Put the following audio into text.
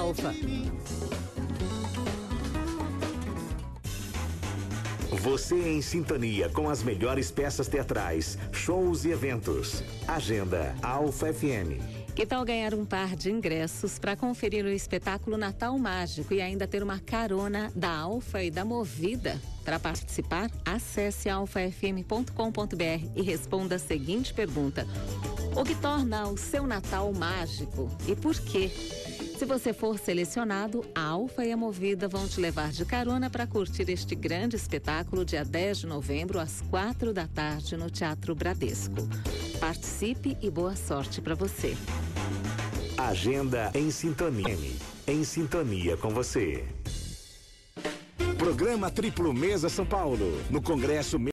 Alfa. Você em sintonia com as melhores peças teatrais, shows e eventos. Agenda Alfa FM. Que tal ganhar um par de ingressos para conferir o espetáculo Natal Mágico e ainda ter uma carona da Alfa e da Movida? Para participar, acesse alfafm.com.br e responda a seguinte pergunta: o que torna o seu Natal mágico e por quê? Se você for selecionado, a Alfa e a Movida vão te levar de carona para curtir este grande espetáculo dia 10 de novembro, às 16h no Teatro Bradesco. Participe e boa sorte para você. Agenda em sintonia. Em sintonia com você. Programa Triplo Mesa São Paulo, no Congresso